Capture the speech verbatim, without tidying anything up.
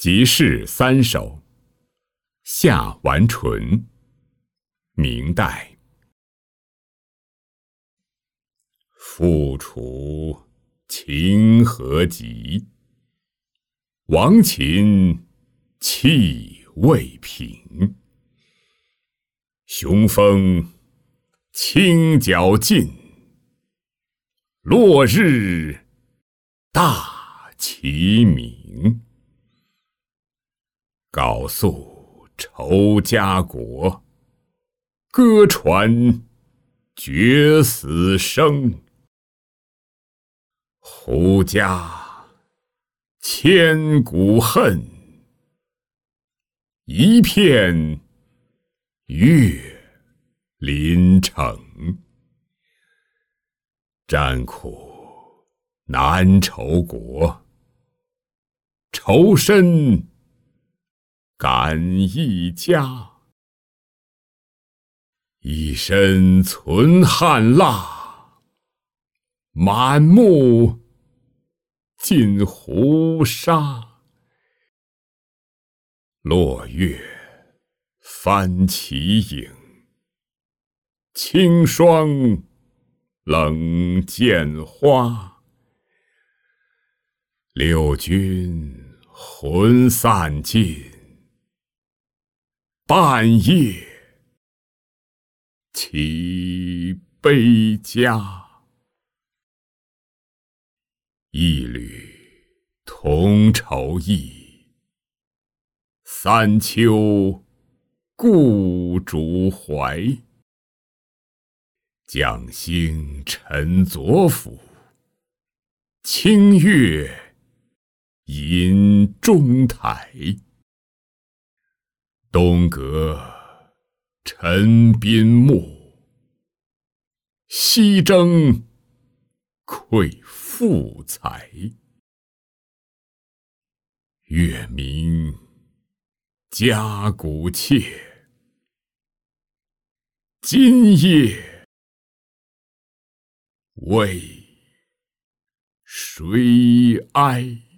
即事三首，夏完淳，明代。复除秦何急，亡秦气未平。雄风轻脚尽，落日大其明。缟素仇家国，歌传决死生。胡家千古恨，一片岳临城。战苦难酬国，仇深感一家。一身存汉蜡，满目尽胡沙。落月翻其影，清霜冷见花。六军魂散尽，半夜起悲家。一缕同仇意，三秋故主怀。将星沉左辅，清月饮中台。东阁陈宾墓，西征愧妇才。月明家鼓切，今夜为谁哀？